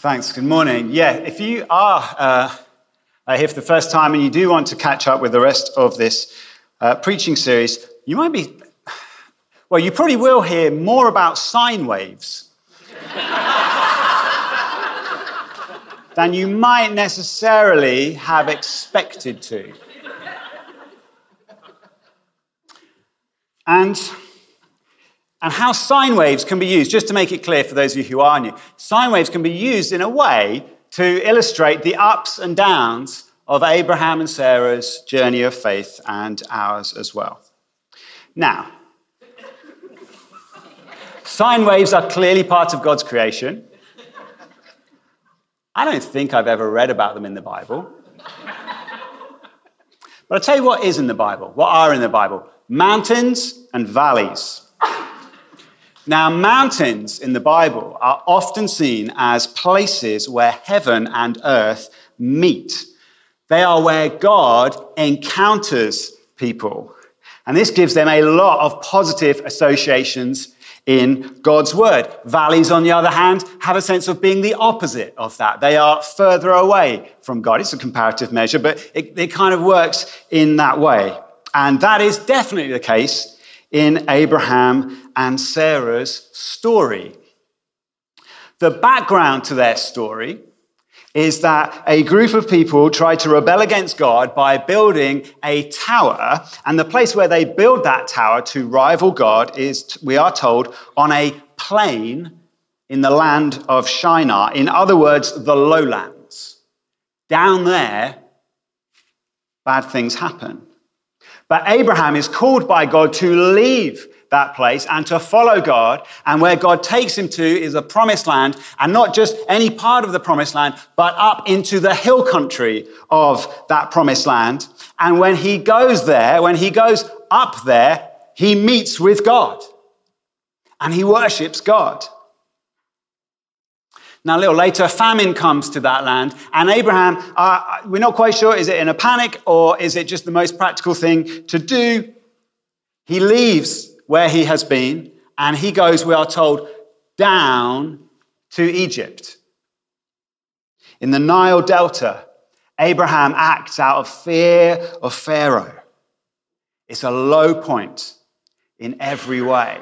Thanks. Good morning. Yeah, if you are here for the first time and you do want to catch up with the rest of this preaching series, you probably will hear more about sine waves than you might necessarily have expected to. And how sine waves can be used, just to make it clear for those of you who are new, sine waves can be used in a way to illustrate the ups and downs of Abraham and Sarah's journey of faith and ours as well. Now, sine waves are clearly part of God's creation. I don't think I've ever read about them in the Bible. But I'll tell you what is in the Bible, what are in the Bible. Mountains and valleys. Now, mountains in the Bible are often seen as places where heaven and earth meet. They are where God encounters people. And this gives them a lot of positive associations in God's word. Valleys, on the other hand, have a sense of being the opposite of that. They are further away from God. It's a comparative measure, but it kind of works in that way. And that is definitely the case in Abraham and Sarah's story. The background to their story is that a group of people tried to rebel against God by building a tower, and the place where they build that tower to rival God is, we are told, on a plain in the land of Shinar. In other words, the lowlands. Down there, bad things happen. But Abraham is called by God to leave that place and to follow God. And where God takes him to is a promised land, and not just any part of the promised land, but up into the hill country of that promised land. And when he goes up there, he meets with God and he worships God. Now, a little later, famine comes to that land, and Abraham, we're not quite sure, is it in a panic or is it just the most practical thing to do? He leaves where he has been, and he goes, we are told, down to Egypt. In the Nile Delta, Abraham acts out of fear of Pharaoh. It's a low point in every way.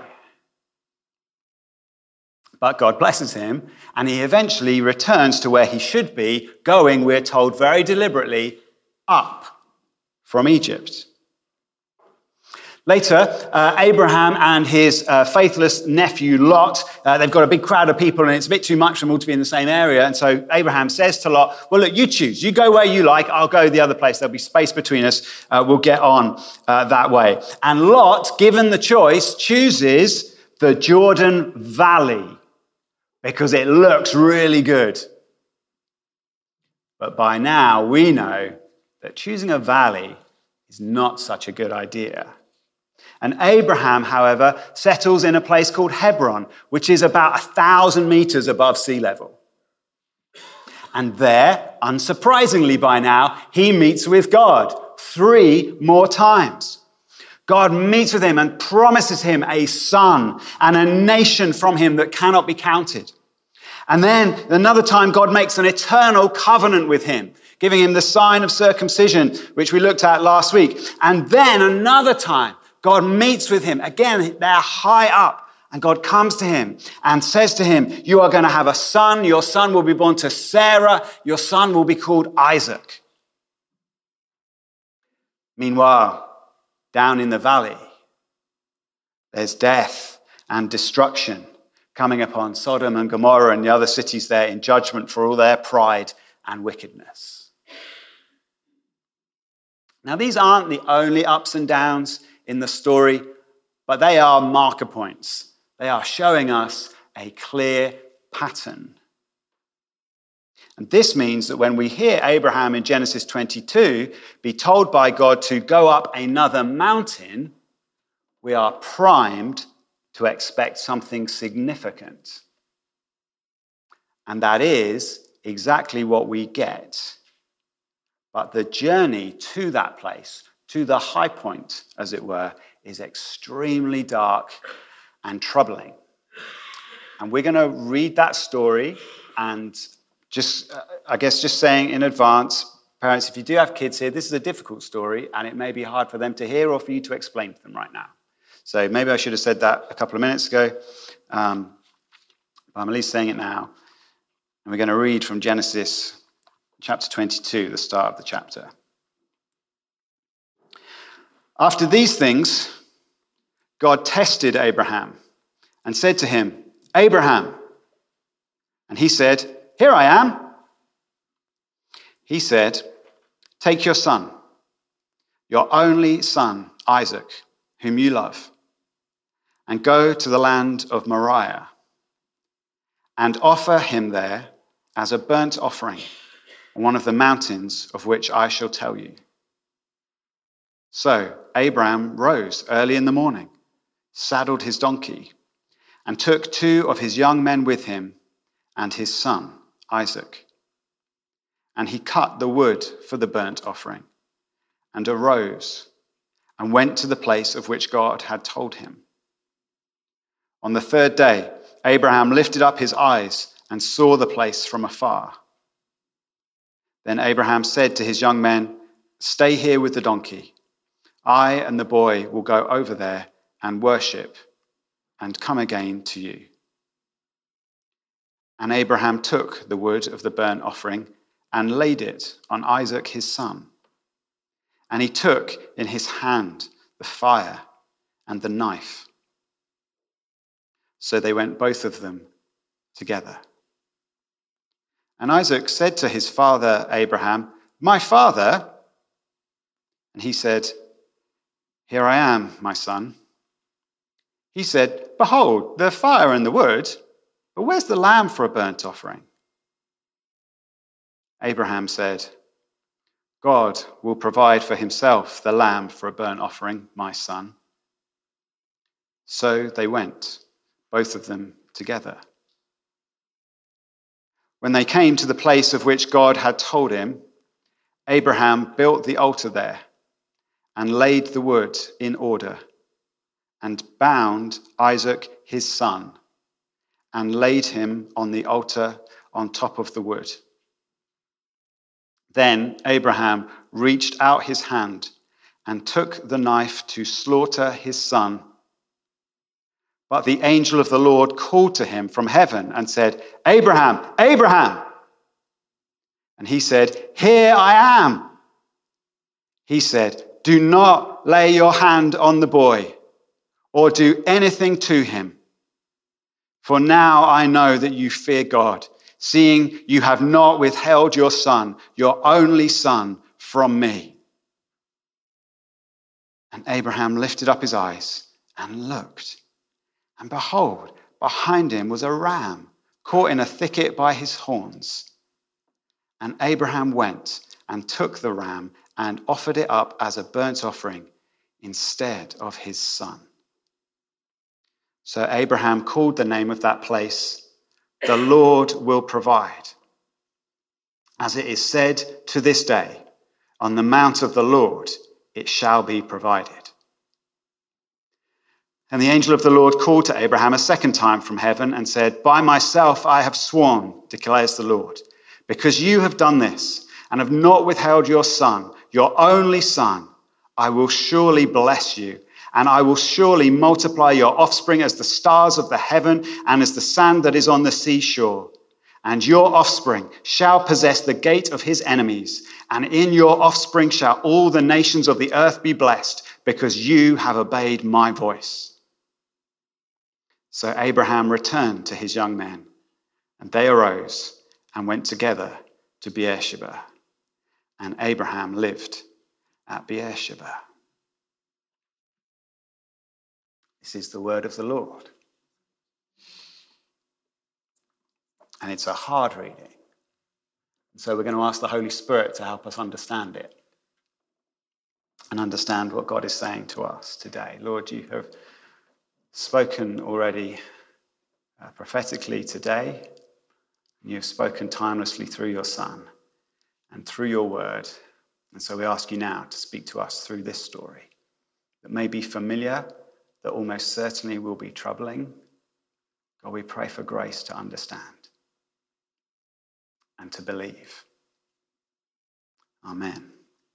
But God blesses him, and he eventually returns to where he should be, going, we're told very deliberately, up from Egypt. Later, Abraham and his faithless nephew Lot, they've got a big crowd of people, and it's a bit too much for them all to be in the same area. And so Abraham says to Lot, well, look, you choose. You go where you like. I'll go the other place. There'll be space between us. We'll get on that way. And Lot, given the choice, chooses the Jordan Valley, because it looks really good. But by now, we know that choosing a valley is not such a good idea. And Abraham, however, settles in a place called Hebron, which is about 1,000 meters above sea level. And there, unsurprisingly by now, he meets with God 3 more times. God meets with him and promises him a son and a nation from him that cannot be counted. And then another time, God makes an eternal covenant with him, giving him the sign of circumcision, which we looked at last week. And then another time, God meets with him. Again, they're high up. And God comes to him and says to him, you are going to have a son. Your son will be born to Sarah. Your son will be called Isaac. Meanwhile, down in the valley, there's death and destruction coming upon Sodom and Gomorrah and the other cities there in judgment for all their pride and wickedness. Now, these aren't the only ups and downs in the story, but they are marker points. They are showing us a clear pattern. And this means that when we hear Abraham in Genesis 22 be told by God to go up another mountain, we are primed to expect something significant. And that is exactly what we get. But the journey to that place, to the high point, as it were, is extremely dark and troubling. And we're going to read that story and I guess just saying in advance, parents, if you do have kids here, this is a difficult story and it may be hard for them to hear or for you to explain to them right now. So maybe I should have said that a couple of minutes ago, but I'm at least saying it now. And we're going to read from Genesis chapter 22, the start of the chapter. After these things, God tested Abraham and said to him, Abraham. And he said, Here I am. He said, Take your son, your only son, Isaac, whom you love, and go to the land of Moriah and offer him there as a burnt offering on one of the mountains of which I shall tell you. So Abraham rose early in the morning, saddled his donkey, and took 2 of his young men with him and his son, Isaac. And he cut the wood for the burnt offering and arose and went to the place of which God had told him. On the 3rd day, Abraham lifted up his eyes and saw the place from afar. Then Abraham said to his young men, Stay here with the donkey. I and the boy will go over there and worship and come again to you. And Abraham took the wood of the burnt offering and laid it on Isaac his son. And he took in his hand the fire and the knife. So they went both of them together. And Isaac said to his father Abraham, My father? And he said, Here I am, my son. He said, Behold, the fire and the wood, but where's the lamb for a burnt offering? Abraham said, God will provide for himself the lamb for a burnt offering, my son. So they went, both of them together. When they came to the place of which God had told him, Abraham built the altar there and laid the wood in order and bound Isaac his son and laid him on the altar on top of the wood. Then Abraham reached out his hand and took the knife to slaughter his son. But the angel of the Lord called to him from heaven and said, Abraham, Abraham! And he said, Here I am. He said, Do not lay your hand on the boy or do anything to him. For now I know that you fear God, seeing you have not withheld your son, your only son, from me. And Abraham lifted up his eyes and looked. And behold, behind him was a ram caught in a thicket by his horns. And Abraham went and took the ram and offered it up as a burnt offering instead of his son. So Abraham called the name of that place, The Lord Will Provide. As it is said to this day, On the mount of the Lord it shall be provided. And the angel of the Lord called to Abraham a second time from heaven and said, By myself I have sworn, declares the Lord, because you have done this and have not withheld your son, your only son, I will surely bless you, and I will surely multiply your offspring as the stars of the heaven and as the sand that is on the seashore. And your offspring shall possess the gate of his enemies, and in your offspring shall all the nations of the earth be blessed, because you have obeyed my voice. So Abraham returned to his young men, and they arose and went together to Beersheba. And Abraham lived at Beersheba. This is the word of the Lord. And it's a hard reading. So we're going to ask the Holy Spirit to help us understand it and understand what God is saying to us today. Lord, you have spoken already prophetically today. You have spoken timelessly through your Son and through your word. And so we ask you now to speak to us through this story that may be familiar, that almost certainly will be troubling. God, we pray for grace to understand. and to believe. Amen.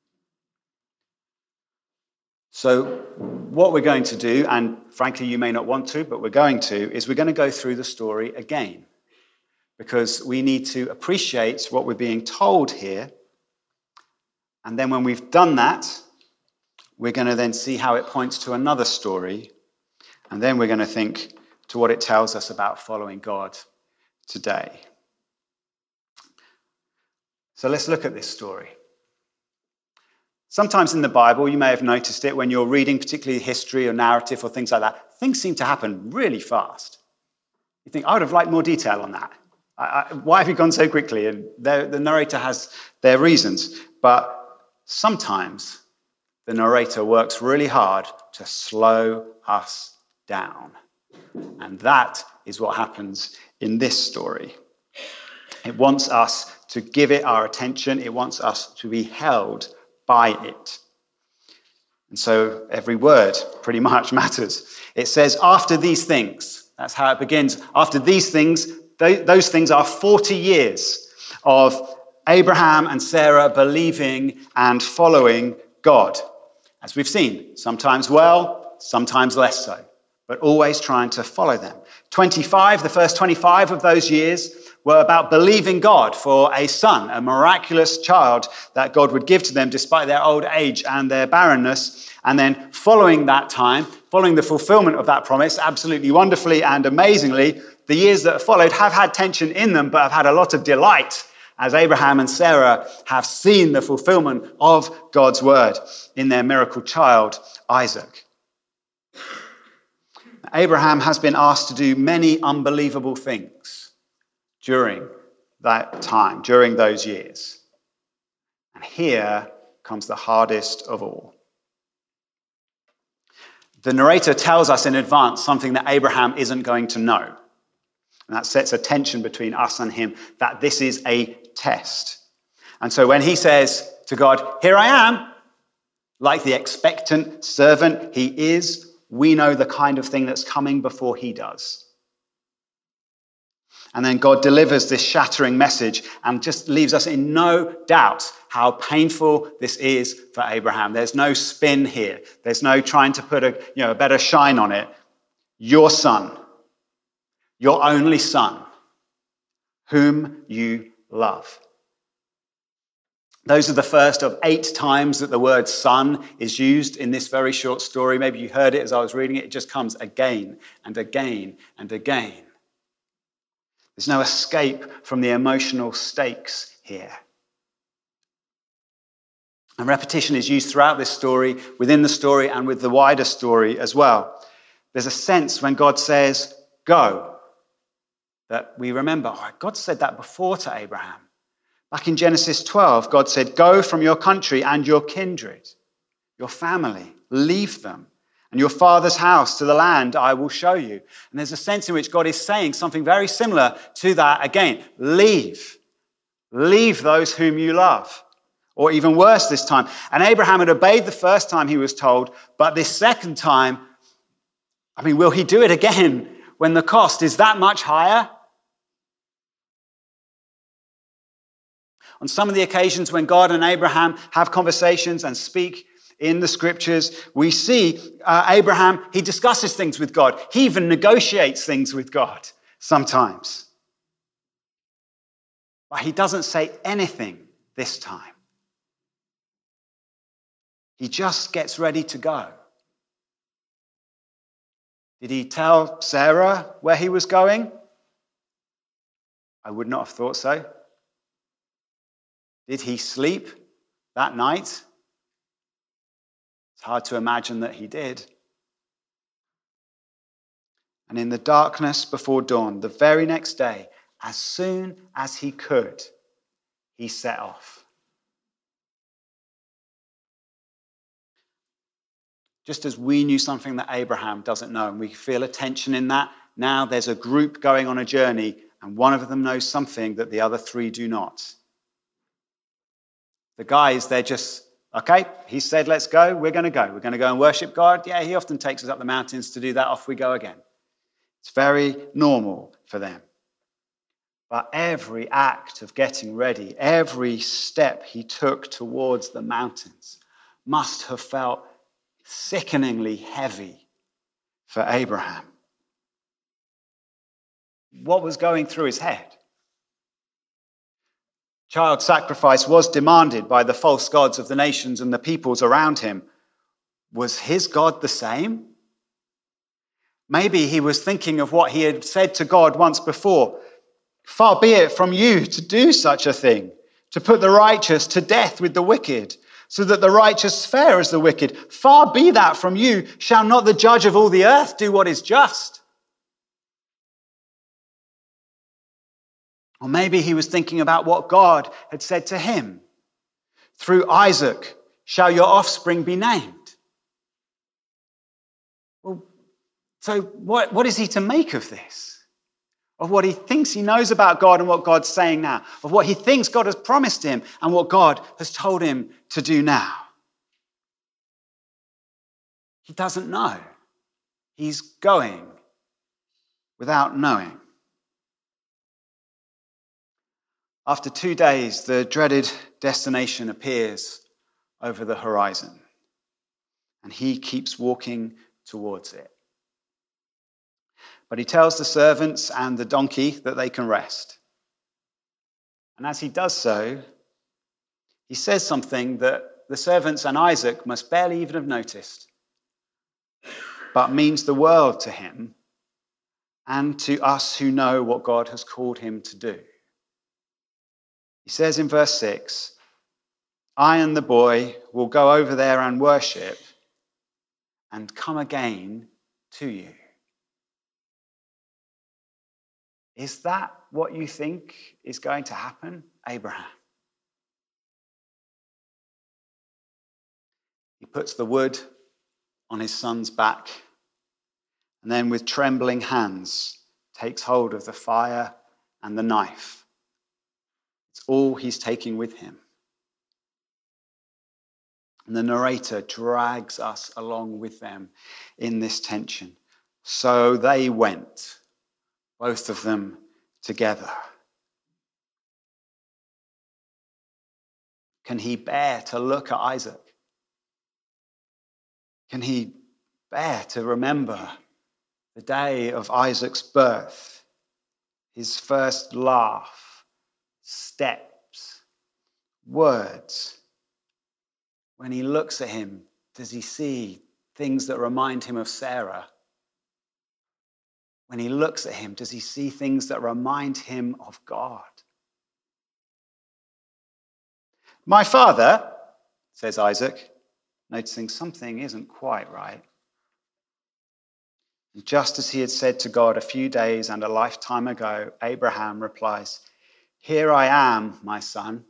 So what we're going to do, and frankly you may not want to, but we're going to, is we're going to go through the story again. Because we need to appreciate what we're being told here. And then when we've done that, we're going to then see how it points to another story. And then we're going to think to what it tells us about following God today. So let's look at this story. Sometimes in the Bible, you may have noticed it when you're reading particularly history or narrative or things like that, things seem to happen really fast. You think, I would have liked more detail on that. Why have you gone so quickly? And the narrator has their reasons. But sometimes the narrator works really hard to slow us down. And that is what happens in this story. It wants us to give it our attention. It wants us to be held by it. And so every word pretty much matters. It says, after these things. That's how it begins. After these things, those things are 40 years of Abraham and Sarah believing and following God. As we've seen, sometimes well, sometimes less so, but always trying to follow them. The first 25 of those years were about believing God for a son, a miraculous child that God would give to them despite their old age and their barrenness. And then following that time, following the fulfillment of that promise, absolutely wonderfully and amazingly, the years that have followed have had tension in them, but have had a lot of delight as Abraham and Sarah have seen the fulfillment of God's word in their miracle child, Isaac. Abraham has been asked to do many unbelievable things during that time, during those years. And here comes the hardest of all. The narrator tells us in advance something that Abraham isn't going to know. And that sets a tension between us and him, that this is a test. And so when he says to God, here I am, like the expectant servant he is, we know the kind of thing that's coming before he does. And then God delivers this shattering message and just leaves us in no doubt how painful this is for Abraham. There's no spin here. There's no trying to put a better shine on it. Your son, your only son, whom you love. Those are the first of 8 times that the word son is used in this very short story. Maybe you heard it as I was reading it. It just comes again and again and again. There's no escape from the emotional stakes here. And repetition is used throughout this story, within the story and with the wider story as well. There's a sense when God says, go, that we remember, God said that before to Abraham. Back in Genesis 12, God said, go from your country and your kindred, your family, leave them, and your father's house to the land I will show you. And there's a sense in which God is saying something very similar to that again. Leave those whom you love. Or even worse this time. And Abraham had obeyed the first time he was told, but this second time, will he do it again when the cost is that much higher? On some of the occasions when God and Abraham have conversations and speak in the scriptures, we see Abraham, he discusses things with God. He even negotiates things with God sometimes. But he doesn't say anything this time. He just gets ready to go. Did he tell Sarah where he was going? I would not have thought so. Did he sleep that night? It's hard to imagine that he did. And in the darkness before dawn, the very next day, as soon as he could, he set off. Just as we knew something that Abraham doesn't know, and we feel a tension in that, now there's a group going on a journey, and one of them knows something that the other 3 do not. The guys, they're just, okay, he said, let's go. We're going to go. We're going to go and worship God. Yeah, he often takes us up the mountains to do that. Off we go again. It's very normal for them. But every act of getting ready, every step he took towards the mountains must have felt sickeningly heavy for Abraham. What was going through his head? Child sacrifice was demanded by the false gods of the nations and the peoples around him. Was his God the same? Maybe he was thinking of what he had said to God once before. Far be it from you to do such a thing, to put the righteous to death with the wicked, so that the righteous fare as the wicked. Far be that from you. Shall not the judge of all the earth do what is just? Or maybe he was thinking about what God had said to him. Through Isaac shall your offspring be named. Well, so what is he to make of this? Of what he thinks he knows about God and what God's saying now. Of what he thinks God has promised him and what God has told him to do now. He doesn't know. He's going without knowing. After 2 days, the dreaded destination appears over the horizon, and he keeps walking towards it. But he tells the servants and the donkey that they can rest. And as he does so, he says something that the servants and Isaac must barely even have noticed, but means the world to him and to us who know what God has called him to do. He says in verse 6, I and the boy will go over there and worship and come again to you. Is that what you think is going to happen, Abraham? He puts the wood on his son's back and then with trembling hands takes hold of the fire and the knife. It's all he's taking with him. And the narrator drags us along with them in this tension. So they went, both of them together. Can he bear to look at Isaac? Can he bear to remember the day of Isaac's birth, his first laugh, steps, words? When he looks at him, does he see things that remind him of Sarah? When he looks at him, does he see things that remind him of God? My father, says Isaac, noticing something isn't quite right. And just as he had said to God a few days and a lifetime ago, Abraham replies, Here I am, my son.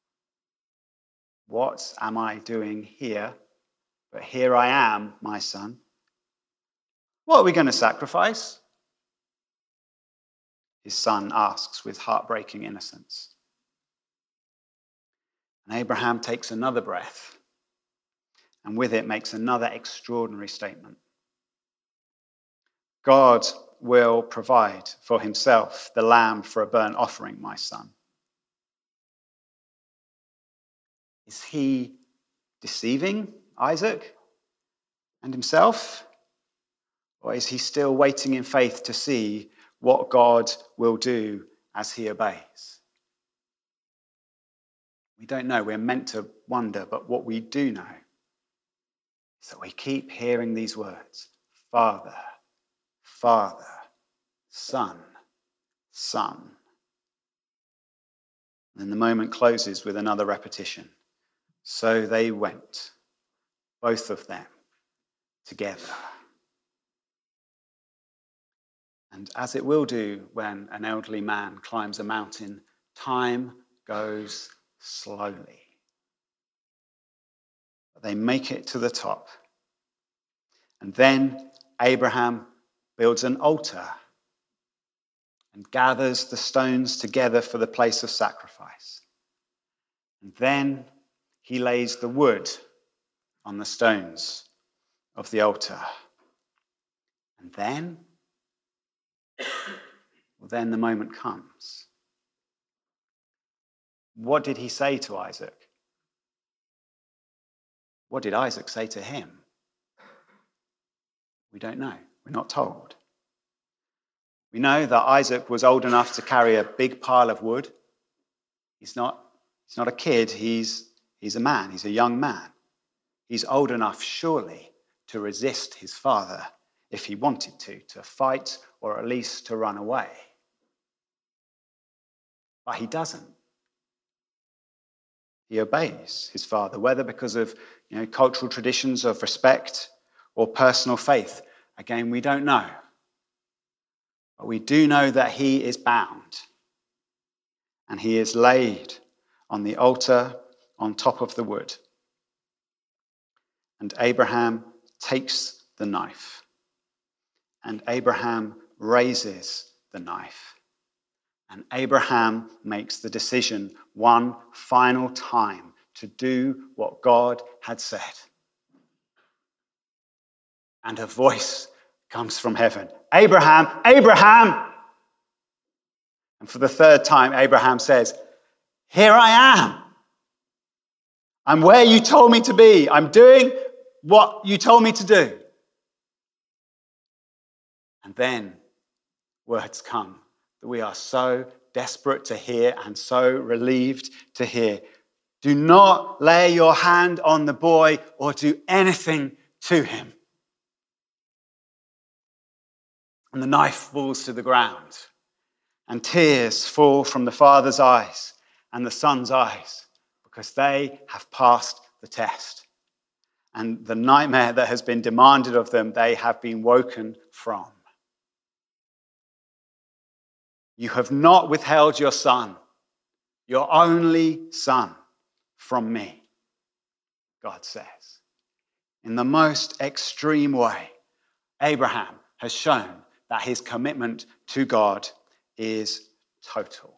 What am I doing here? But here I am, my son. What are we going to sacrifice? His son asks with heartbreaking innocence. And Abraham takes another breath and with it makes another extraordinary statement. God will provide for himself the lamb for a burnt offering, my son. Is he deceiving Isaac and himself? Or is he still waiting in faith to see what God will do as he obeys? We don't know. We're meant to wonder, but what we do know is that we keep hearing these words, Father, Father, Son, Son. And then the moment closes with another repetition. So they went, both of them, together. And as it will do when an elderly man climbs a mountain, time goes slowly. But they make it to the top. And then Abraham builds an altar and gathers the stones together for the place of sacrifice. And then he lays the wood on the stones of the altar. And then the moment comes. what did he say to Isaac? What did Isaac say to him? We don't know. We're not told. We know that Isaac was old enough to carry a big pile of wood. He's not a kid, he's a man, he's a young man. He's old enough, surely, to resist his father if he wanted to fight or at least to run away. But he doesn't. He obeys his father, whether because of cultural traditions of respect or personal faith. Again, we don't know. But we do know that he is bound, and he is laid on the altar on top of the wood. And Abraham takes the knife, and Abraham raises the knife, and Abraham makes the decision one final time to do what God had said. And a voice comes from heaven. Abraham, Abraham! And for the third time, Abraham says, here I am. I'm where you told me to be. I'm doing what you told me to do. And then words come that we are so desperate to hear and so relieved to hear. Do not lay your hand on the boy or do anything to him. And the knife falls to the ground, and tears fall from the father's eyes and the son's eyes, because they have passed the test. And the nightmare that has been demanded of them, they have been woken from. You have not withheld your son, your only son, from me, God says. In the most extreme way, Abraham has shown that his commitment to God is total.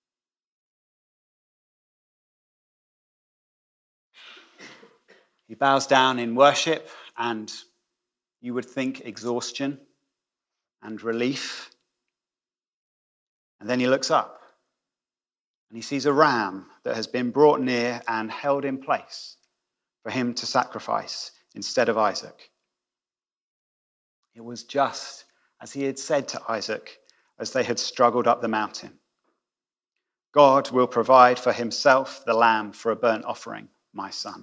He bows down in worship, and you would think exhaustion and relief. And then he looks up, and he sees a ram that has been brought near and held in place for him to sacrifice instead of Isaac. It was just as he had said to Isaac as they had struggled up the mountain. God will provide for himself the lamb for a burnt offering, my son.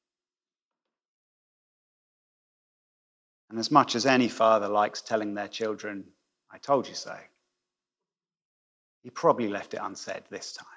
And as much as any father likes telling their children, I told you so, he probably left it unsaid this time.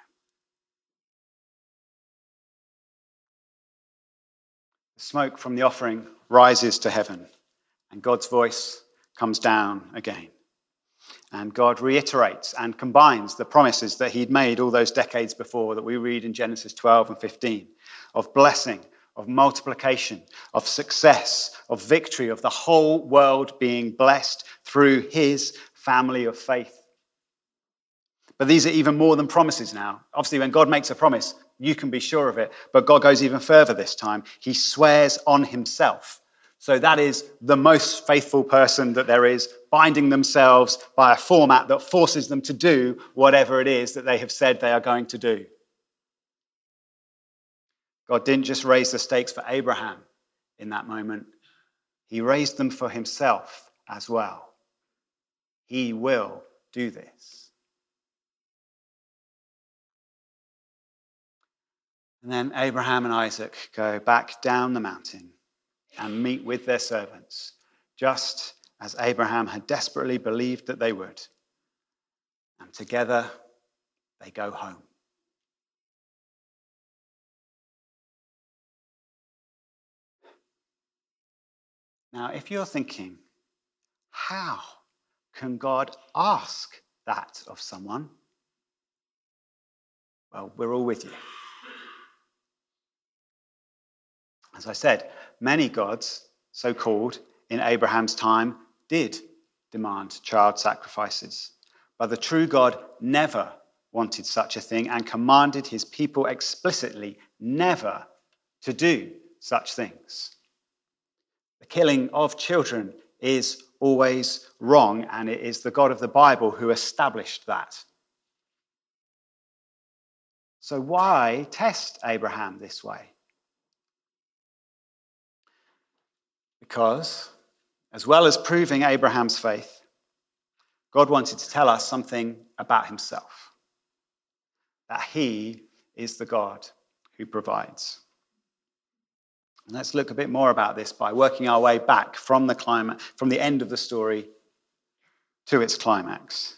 The smoke from the offering rises to heaven, and God's voice comes down again. And God reiterates and combines the promises that he'd made all those decades before that we read in Genesis 12 and 15, of blessing, of multiplication, of success, of victory, of the whole world being blessed through his family of faith. But these are even more than promises now. Obviously, when God makes a promise, you can be sure of it. But God goes even further this time. He swears on himself. So that is the most faithful person that there is, binding themselves by a format that forces them to do whatever it is that they have said they are going to do. God didn't just raise the stakes for Abraham in that moment. He raised them for himself as well. He will do this. And then Abraham and Isaac go back down the mountain and meet with their servants, just as Abraham had desperately believed that they would. And together they go home. Now, if you're thinking, how can God ask that of someone? Well, we're all with you. As I said, many gods, so-called, in Abraham's time, did demand child sacrifices. But the true God never wanted such a thing and commanded his people explicitly never to do such things. The killing of children is always wrong, and it is the God of the Bible who established that. So why test Abraham this way? Because, as well as proving Abraham's faith, God wanted to tell us something about himself. That he is the God who provides. And let's look a bit more about this by working our way back from the end of the story to its climax.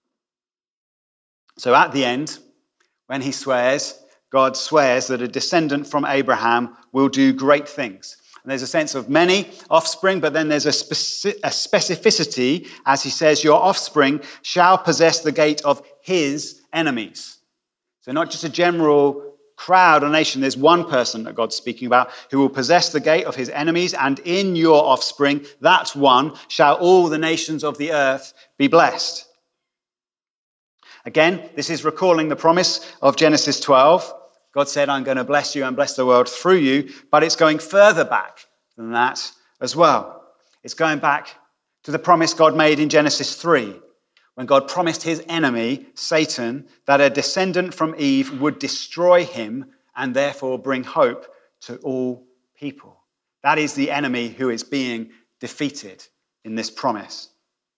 So at the end, when God swears that a descendant from Abraham will do great things. And there's a sense of many offspring, but then there's a specificity as he says, your offspring shall possess the gate of his enemies. So not just a general crowd or nation, there's one person that God's speaking about who will possess the gate of his enemies, and in your offspring, that one, shall all the nations of the earth be blessed. Again, this is recalling the promise of Genesis 12. God said, I'm going to bless you and bless the world through you, but it's going further back than that as well. It's going back to the promise God made in Genesis 3, when God promised his enemy, Satan, that a descendant from Eve would destroy him and therefore bring hope to all people. That is the enemy who is being defeated in this promise.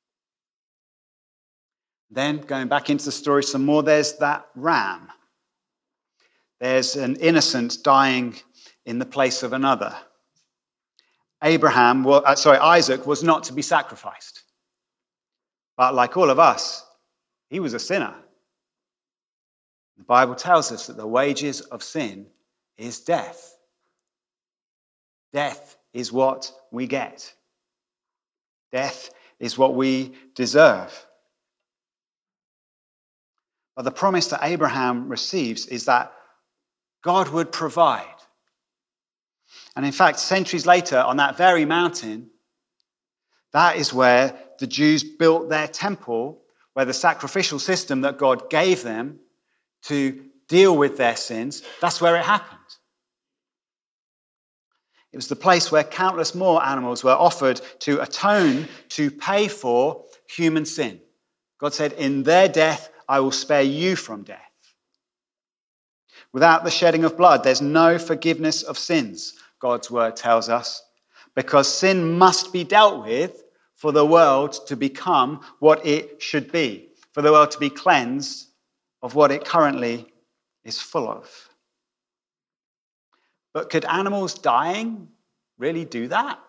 Then, going back into the story some more, there's that ram. There's an innocent dying in the place of another. Isaac was not to be sacrificed. But like all of us, he was a sinner. The Bible tells us that the wages of sin is death. Death is what we get. Death is what we deserve. But the promise that Abraham receives is that God would provide. And in fact, centuries later, on that very mountain, that is where the Jews built their temple, where the sacrificial system that God gave them to deal with their sins, that's where it happened. It was the place where countless more animals were offered to atone, to pay for human sin. God said, in their death, I will spare you from death. Without the shedding of blood, there's no forgiveness of sins, God's word tells us, because sin must be dealt with for the world to become what it should be, for the world to be cleansed of what it currently is full of. But could animals dying really do that?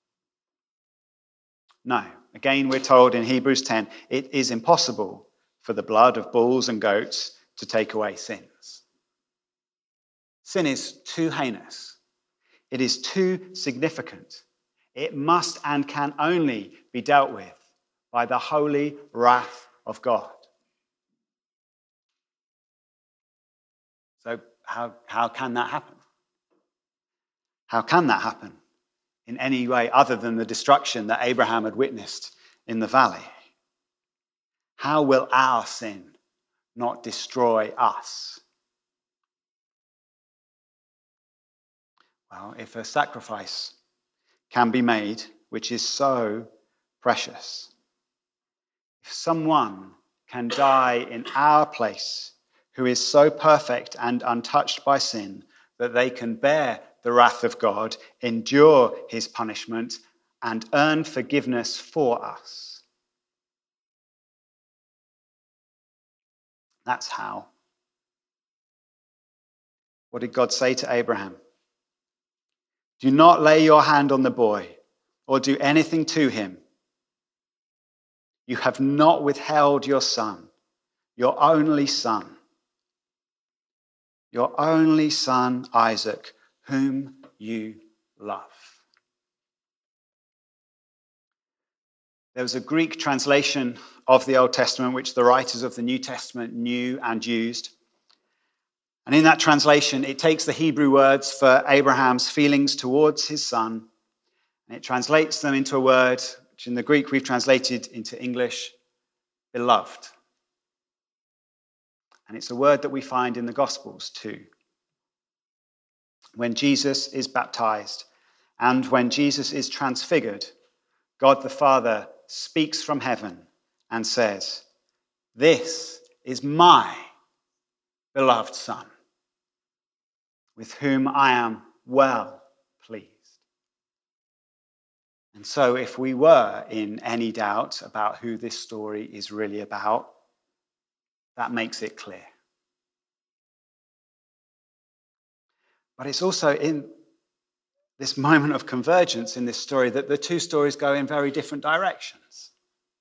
No. Again, we're told in Hebrews 10, it is impossible for the blood of bulls and goats to take away sins. Sin is too heinous. It is too significant. It must and can only be dealt with by the holy wrath of God. So how can that happen? How can that happen in any way other than the destruction that Abraham had witnessed in the valley? How will our sin not destroy us? Well, if a sacrifice can be made, which is so precious, if someone can die in our place who is so perfect and untouched by sin that they can bear the wrath of God, endure his punishment, and earn forgiveness for us, that's how. What did God say to Abraham? Do not lay your hand on the boy or do anything to him. You have not withheld your son, your only son Isaac, whom you love. There was a Greek translation of the Old Testament which the writers of the New Testament knew and used. And in that translation, it takes the Hebrew words for Abraham's feelings towards his son, and it translates them into a word which in the Greek we've translated into English, beloved. And it's a word that we find in the Gospels too. When Jesus is baptized and when Jesus is transfigured, God the Father speaks from heaven and says, "This is my beloved Son, with whom I am well pleased. And so if we were in any doubt about who this story is really about, that makes it clear. But it's also in this moment of convergence in this story that the two stories go in very different directions.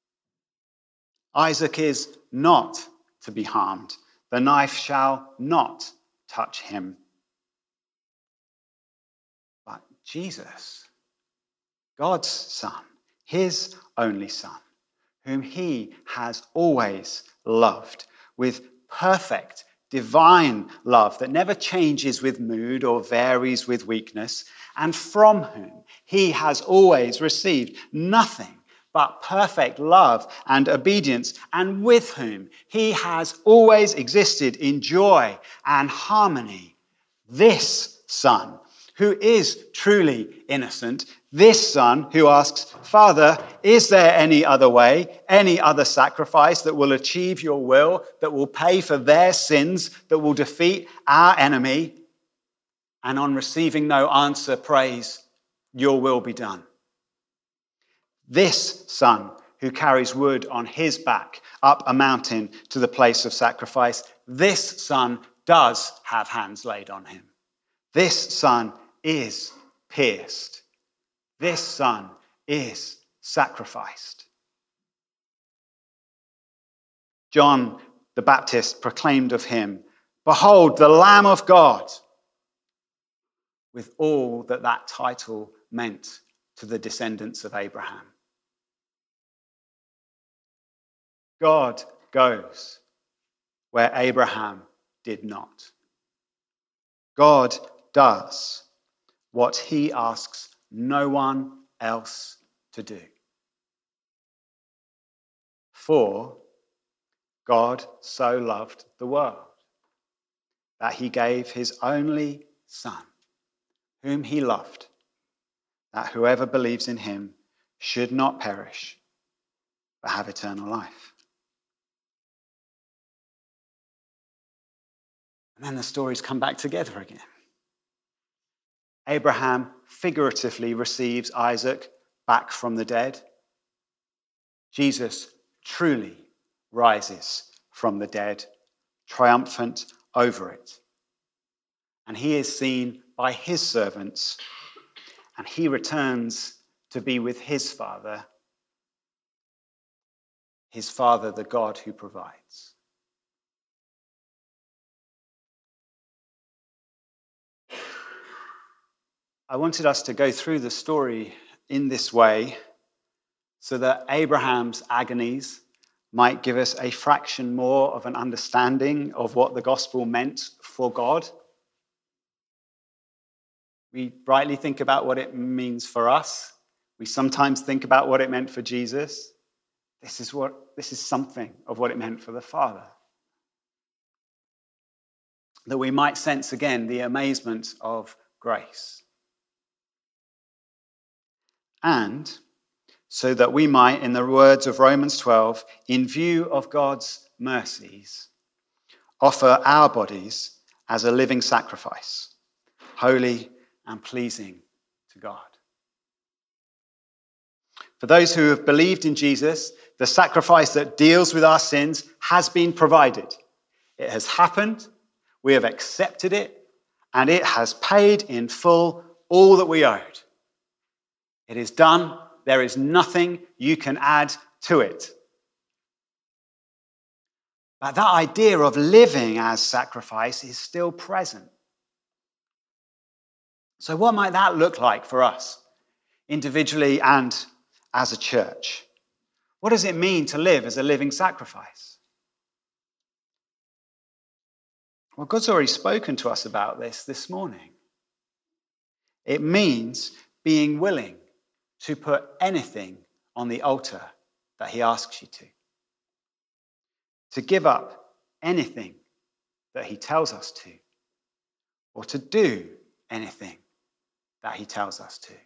Isaac is not to be harmed. The knife shall not touch him. But Jesus, God's Son, his only Son, whom he has always loved with perfect divine love that never changes with mood or varies with weakness, and from whom he has always received nothing but perfect love and obedience, and with whom he has always existed in joy and harmony. This Son, who is truly innocent, this Son who asks, Father, is there any other way, any other sacrifice that will achieve your will, that will pay for their sins, that will defeat our enemy? And on receiving no answer, prays, your will be done. This Son who carries wood on his back up a mountain to the place of sacrifice, this Son does have hands laid on him. This Son is pierced. This Son is sacrificed. John the Baptist proclaimed of him, behold, the Lamb of God, with all that that title meant to the descendants of Abraham. God goes where Abraham did not. God does what he asks no one else to do. For God so loved the world that he gave his only Son, whom he loved, that whoever believes in him should not perish, but have eternal life. And then the stories come back together again. Abraham figuratively receives Isaac back from the dead. Jesus truly rises from the dead, triumphant over it. And he is seen by his servants, and he returns to be with his Father, the God who provides. I wanted us to go through the story in this way so that Abraham's agonies might give us a fraction more of an understanding of what the gospel meant for God. We rightly think about what it means for us. We sometimes think about what it meant for Jesus. This is something of what it meant for the Father. That we might sense again the amazement of grace. And so that we might, in the words of Romans 12, in view of God's mercies, offer our bodies as a living sacrifice, holy and pleasing to God. For those who have believed in Jesus, the sacrifice that deals with our sins has been provided. It has happened, we have accepted it, and it has paid in full all that we owed. It is done. There is nothing you can add to it. But that idea of living as sacrifice is still present. So what might that look like for us, individually and as a church? What does it mean to live as a living sacrifice? Well, God's already spoken to us about this morning. It means being willing to put anything on the altar that he asks you to give up anything that he tells us to, or to do anything that he tells us to.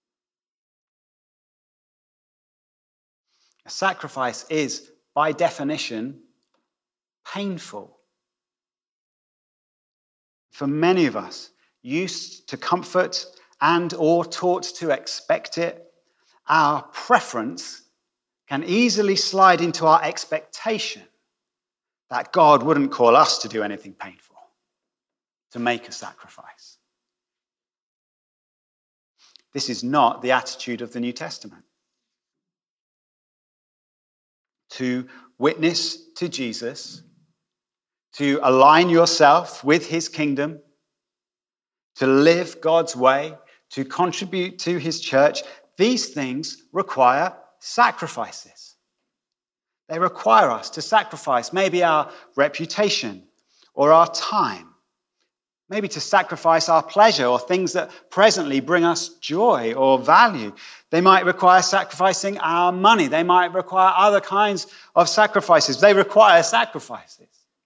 A sacrifice is, by definition, painful. for many of us, used to comfort and or taught to expect it, our preference can easily slide into our expectation that God wouldn't call us to do anything painful, to make a sacrifice. This is not the attitude of the New Testament. To witness to Jesus, to align yourself with his kingdom, to live God's way, to contribute to his church, these things require sacrifices. They require us to sacrifice maybe our reputation or our time, maybe to sacrifice our pleasure or things that presently bring us joy or value. They might require sacrificing our money. They might require other kinds of sacrifices. They require sacrifices.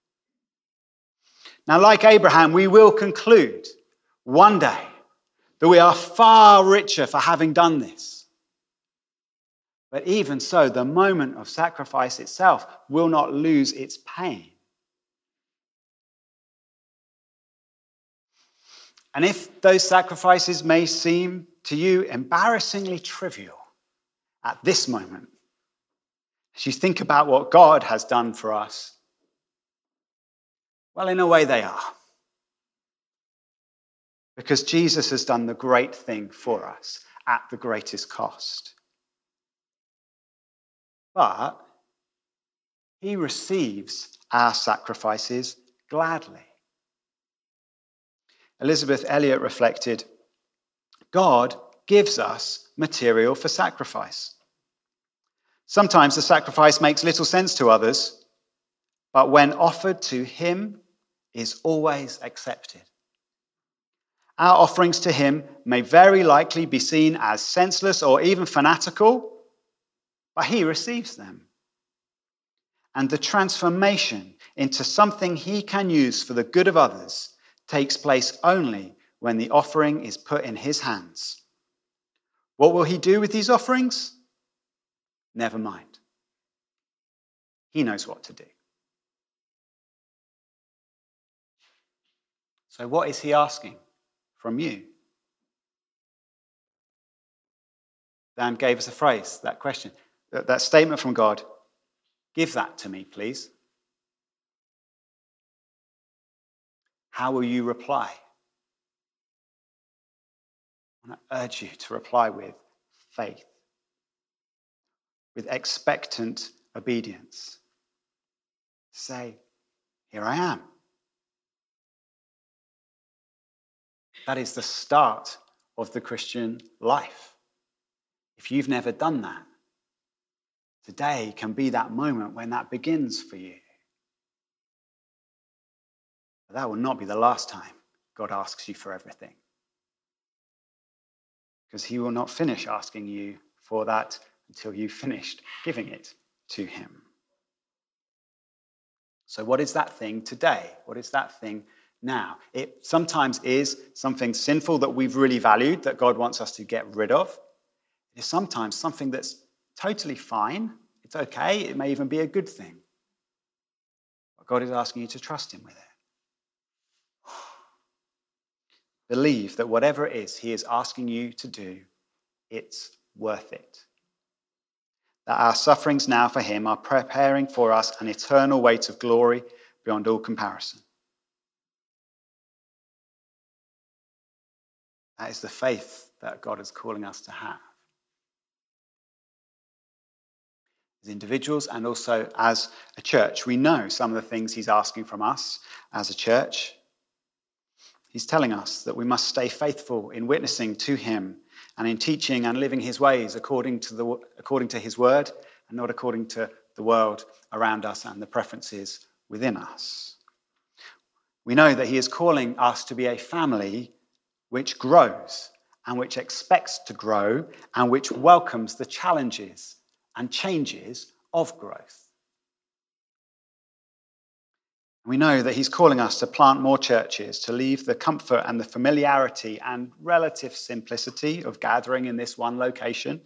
Now, like Abraham, we will conclude one day that we are far richer for having done this. But even so, the moment of sacrifice itself will not lose its pain. And if those sacrifices may seem to you embarrassingly trivial at this moment, as you think about what God has done for us, well, in a way they are. Because Jesus has done the great thing for us at the greatest cost. But he receives our sacrifices gladly. Elizabeth Elliot reflected, God gives us material for sacrifice. Sometimes the sacrifice makes little sense to others, but when offered to him, is always accepted. Our offerings to him may very likely be seen as senseless or even fanatical, but he receives them. And the transformation into something he can use for the good of others takes place only when the offering is put in his hands. What will he do with these offerings? Never mind. He knows what to do. So what is he asking from you? Dan gave us a phrase, that question, that statement from God. Give that to me, please. How will you reply? I want to urge you to reply with faith, with expectant obedience. Say, here I am. That is the start of the Christian life. If you've never done that, today can be that moment when that begins for you. But that will not be the last time God asks you for everything. Because he will not finish asking you for that until you've finished giving it to him. So what is that thing today? What is that thing now? It sometimes is something sinful that we've really valued, that God wants us to get rid of. It is sometimes something that's totally fine. It's okay. It may even be a good thing. But God is asking you to trust him with it. Believe that whatever it is he is asking you to do, it's worth it. That our sufferings now for him are preparing for us an eternal weight of glory beyond all comparison. That is the faith that God is calling us to have. As individuals and also as a church, we know some of the things he's asking from us as a church. He's telling us that we must stay faithful in witnessing to him and in teaching and living his ways according to his word and not according to the world around us and the preferences within us. We know that he is calling us to be a family which grows and which expects to grow and which welcomes the challenges and changes of growth. We know that he's calling us to plant more churches, to leave the comfort and the familiarity and relative simplicity of gathering in this one location,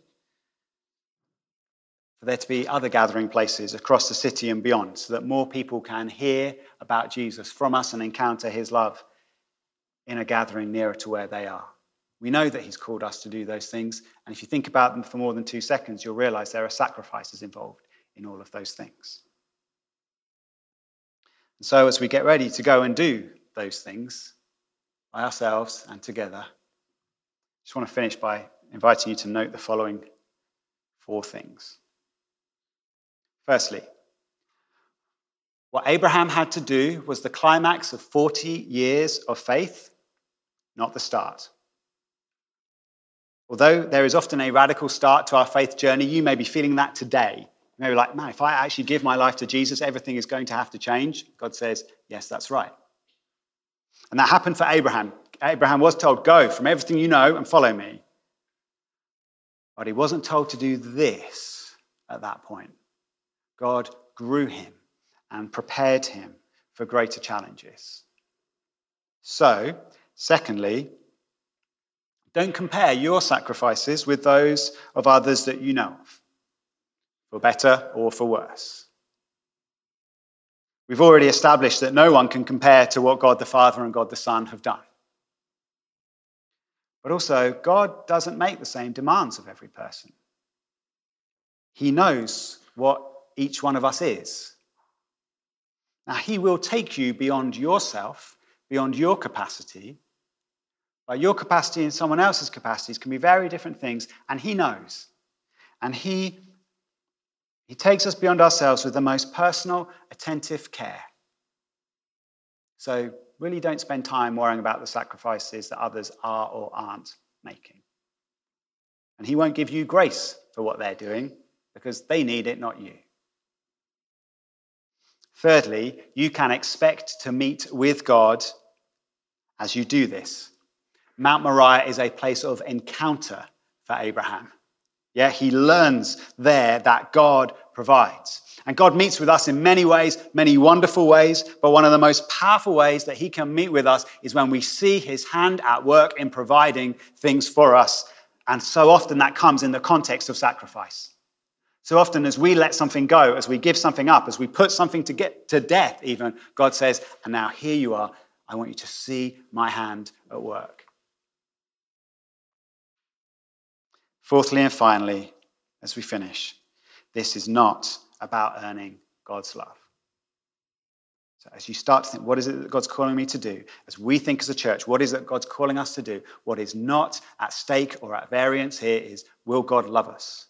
for there to be other gathering places across the city and beyond, so that more people can hear about Jesus from us and encounter his love in a gathering nearer to where they are. We know that he's called us to do those things. And if you think about them for more than 2 seconds, you'll realize there are sacrifices involved in all of those things. And so as we get ready to go and do those things by ourselves and together, I just want to finish by inviting you to note the following 4 things. Firstly, what Abraham had to do was the climax of 40 years of faith, not the start. Although there is often a radical start to our faith journey, you may be feeling that today. You may be like, man, if I actually give my life to Jesus, everything is going to have to change. God says, yes, that's right. And that happened for Abraham. Abraham was told, go from everything you know and follow me. But he wasn't told to do this at that point. God grew him and prepared him for greater challenges. So, secondly, don't compare your sacrifices with those of others that you know of, for better or for worse. We've already established that no one can compare to what God the Father and God the Son have done. But also, God doesn't make the same demands of every person. He knows what each one of us is. Now, he will take you beyond yourself, beyond your capacity. But your capacity and someone else's capacities can be very different things, and he knows. And he takes us beyond ourselves with the most personal, attentive care. So really don't spend time worrying about the sacrifices that others are or aren't making. And he won't give you grace for what they're doing because they need it, not you. Thirdly, you can expect to meet with God as you do this. Mount Moriah is a place of encounter for Abraham. Yeah, he learns there that God provides. And God meets with us in many ways, many wonderful ways, but one of the most powerful ways that he can meet with us is when we see his hand at work in providing things for us. And so often that comes in the context of sacrifice. So often as we let something go, as we give something up, as we put something to get to death even, God says, and now here you are, I want you to see my hand at work. Fourthly and finally, as we finish, this is not about earning God's love. So as you start to think, what is it that God's calling me to do? As we think as a church, what is it God's calling us to do? What is not at stake or at variance here is, will God love us?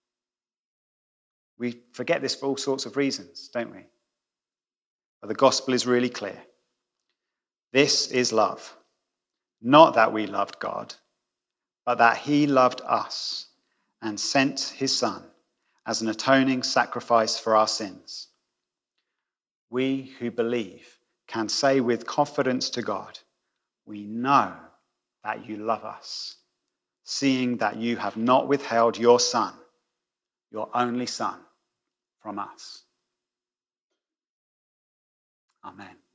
We forget this for all sorts of reasons, don't we? But the gospel is really clear. This is love. Not that we loved God, but that he loved us and sent his Son as an atoning sacrifice for our sins. We who believe can say with confidence to God, we know that you love us, seeing that you have not withheld your Son, your only Son, from us. Amen.